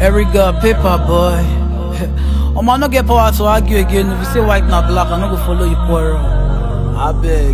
Eriga, paper boy. I no get power to argue again. If you say white na black, I no go follow you quarrel. I beg.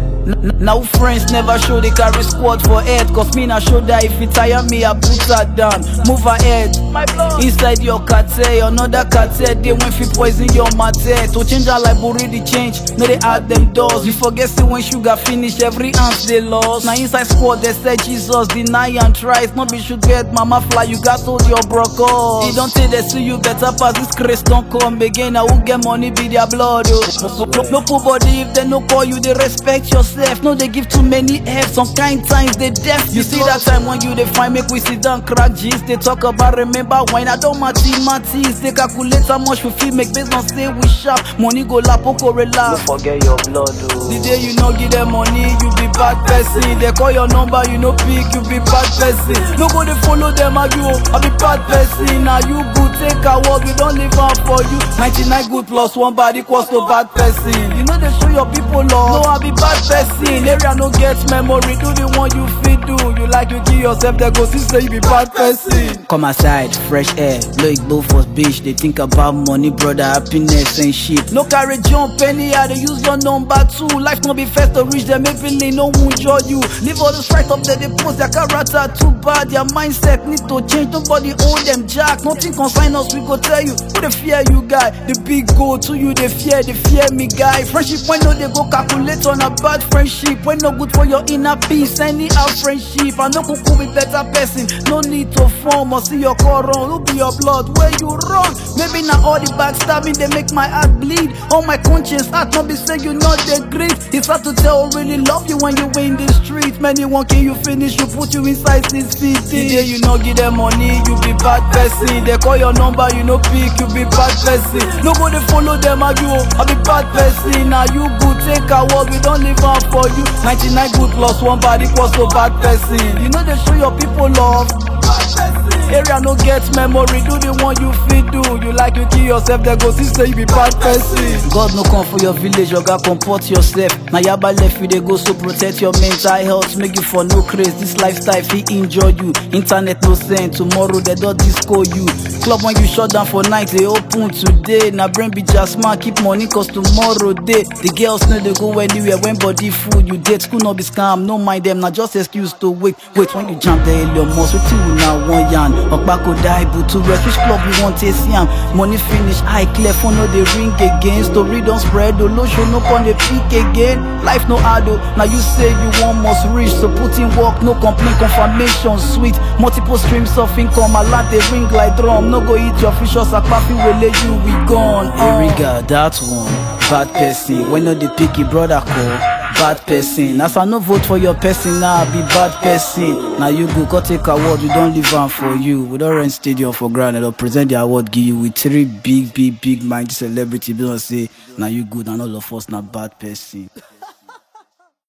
Now friends never show they carry squad for head. Cause me na show that if you tire me, I put her down. Move ahead. Inside your cartel, another cartel. They when fi poison your matter. To change our life, already change. No they add them doors. You forget see when sugar finish, every ounce they lost. Now inside squad they say Jesus, deny and try. Not be should get mama fly, you got hold your brokers. You don't say they see you better pass this grace don't come again. I will get money be their blood. Oh. No poor body if they no call you, they respect yourself. No, they give too many F's. Some kind times they deaf. You see that time when you they find make we sit down crack G's. They talk about remember when I don't mathematics. They calculate how much we feel make based on say we sharp. Money go la poco relax. Don't forget your blood, oh. The day you no give them money, you be bad person. They call your number, you no pick, you be bad person. No go they follow them argue, I be bad person. Now you good, take a walk, we don't live out for you. 99 good plus 1 bad equals to bad person. You know they show your people love. No, I be bad person. Area no get memory, do the one you fit do. You like you kill yourself, they go see say you be bad person. Come aside, fresh air, look both for beach. They think about money, brother, happiness and shit. No carry jump anyhow, they use your number too. Life no be first to reach them, maybe no one enjoy you. Leave all the right up there, they post their character too bad. Their mindset need to change, nobody own them jack. Nothing consign us, we go tell you. Who they fear you guy? The big go to you, they fear me guy. Friendship when no they go calculate on a bad friendship. When no good for your inner peace, any our friendship. I no go cool with better person. No need to form or see your core run. Who be your blood? Where you run? Maybe not all the backstabbing they make my heart bleed. On my conscience, heart not be say you not the grief. It's hard to tell who really love you when you in the street. Many won't kill you finish, you put you inside 650. The day you no give them money, you be bad person. They call your number, you no pick, you be bad person. Nobody follow them argue, I be bad person. Now you good, take a walk, we don't live out for you. 99 good plus 1 bad equals to bad person. You know they show your people love. Area no get memory, do the one you fit do. You like you kill yourself, they go see say you be bad person. God no come for your village, you gotta comport yourself. Now yaba left you they go, so protect your mental health. Make you for no craze, this lifestyle fit enjoy you. Internet no send, tomorrow they don't disco you. Club when you shut down for night, they open today. Now brain be just man, keep money cause tomorrow day. The girls know they go anywhere when body full. You date school no be scam, no mind them, now just excuse to wait. When you jump the helium most, wait till you now one yarn. Okpako die but to rest, which club you want to see am? Money finish, eye clear, phone no they ring again. Story don't spread, the low show no on the peak again. Life no hard though, now you say you want must reach. So put in work, no complaint, confirmation sweet. Multiple streams of income, a lot they ring like drum. No go eat your fish or sakpapi, will let you we gone. Eriga, that one, bad person. When no the picky brother call. Bad person. As I no vote for your person, now I be bad person. Now you go take award, we don't leave am for you. We don't rent stadium for granted or present the award give you with 3 big mind celebrity. Don't say now you good and all of us not bad person.